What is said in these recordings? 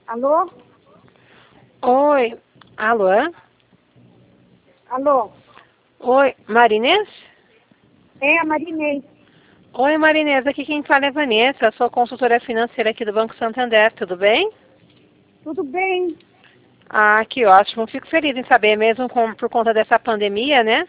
Alô? Oi, alô? Alô? Oi, Marinês? É a Marinês. Oi, Marinês, aqui quem fala é Vanessa, sou consultora financeira aqui do Banco Santander, tudo bem? Tudo bem? Ah, que ótimo, fico feliz em saber, mesmo por conta dessa pandemia, né?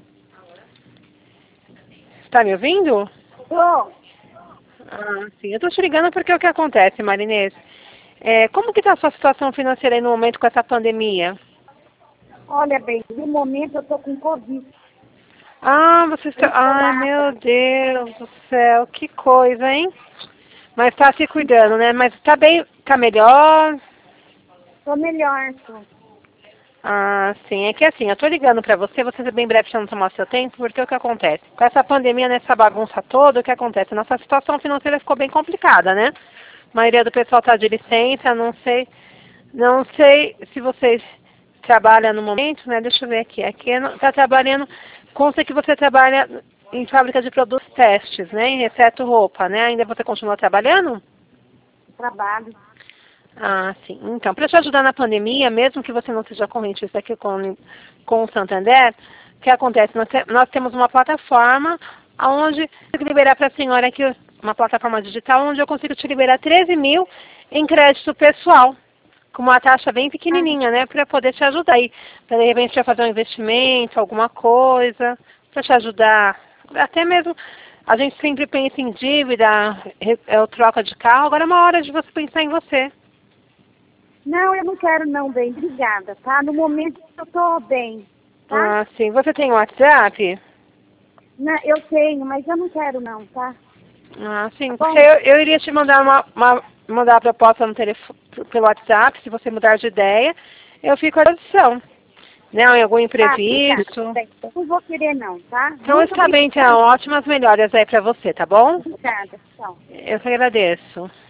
Está me ouvindo? Tô. Ah, sim, eu estou te ligando porque o que acontece, Marinês? Como que está a sua situação financeira aí no momento com essa pandemia? Olha bem, no momento eu tô com Covid. Ah, você Tô está... Ai, meu isolada. Deus do céu, que coisa, hein? Mas está se cuidando, né? Mas está bem, está melhor? Tô melhor, tô. Ah, sim. É que assim, eu tô ligando pra você, você ser bem breve pra não tomar seu tempo, porque o que acontece? Com essa pandemia, nessa bagunça toda, o que acontece? Nossa situação financeira ficou bem complicada, né? A maioria do pessoal tá de licença, não sei se vocês trabalham no momento, né? Deixa eu ver aqui. Aqui tá trabalhando, consta que você trabalha em fábrica de produtos testes, né? Exceto roupa, né? Ainda você continua trabalhando? Trabalho. Ah, sim. Então, para te ajudar na pandemia, mesmo que você não seja correntista aqui com o Santander, o que acontece? Nós temos uma plataforma onde eu consigo liberar para a senhora aqui, uma plataforma digital, onde eu consigo te liberar 13 mil em crédito pessoal, com uma taxa bem Ah, pequenininha, né? Para poder te ajudar aí. Para de repente já fazer um investimento, alguma coisa, para te ajudar. Até mesmo, a gente sempre pensa em dívida, troca de carro, agora é uma hora de você pensar em você. não, eu não quero não, bem. Obrigada, tá? No momento eu tô bem, tá? Ah, sim. Você tem WhatsApp? Não, eu tenho, mas eu não quero não, tá? Ah, Tá sim. Porque bom? eu iria te mandar mandar a proposta no pelo WhatsApp, se você mudar de ideia, eu fico à disposição. Né? Em algum Tá, obrigada. imprevisto. Bem, eu não vou querer não, tá? Então Muito está bem, obrigada. então. Ótimas melhoras aí para você, tá bom? Obrigada, tchau. Eu que agradeço.